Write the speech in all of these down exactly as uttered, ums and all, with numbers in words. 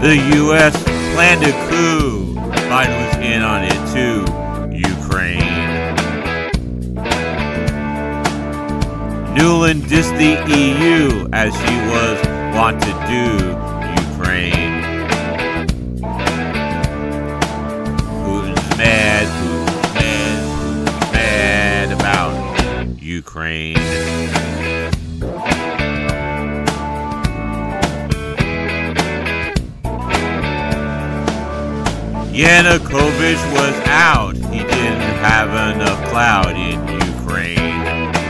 The U S planned a coup. Biden was in on it too. Ukraine. Nuland dissed the E U as she was wont to do. Ukraine. Putin's mad, Putin's mad, Putin's mad about Ukraine. Yanukovych was out. He didn't have enough clout in Ukraine.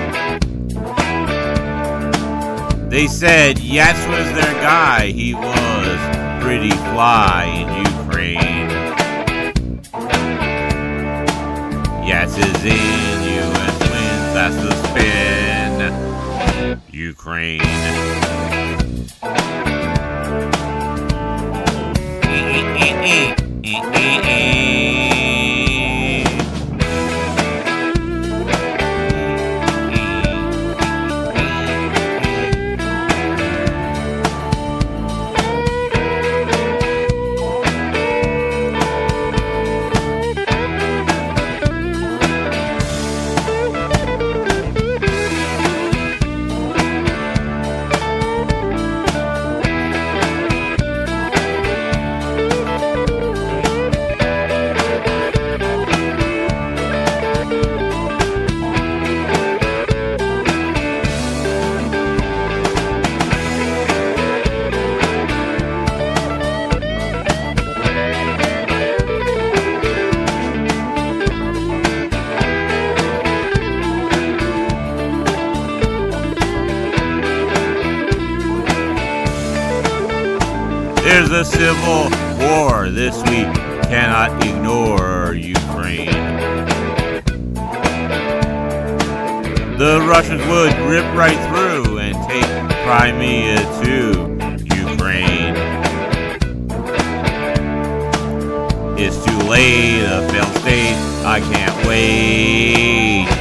They said Yats was their guy. He was pretty fly in Ukraine. Yats is in, U S wins, that's the spin. Ukraine. There's a civil war this week, cannot ignore Ukraine. The Russians would rip right through and take Crimea too, Ukraine. It's too late, a failed state, I can't wait.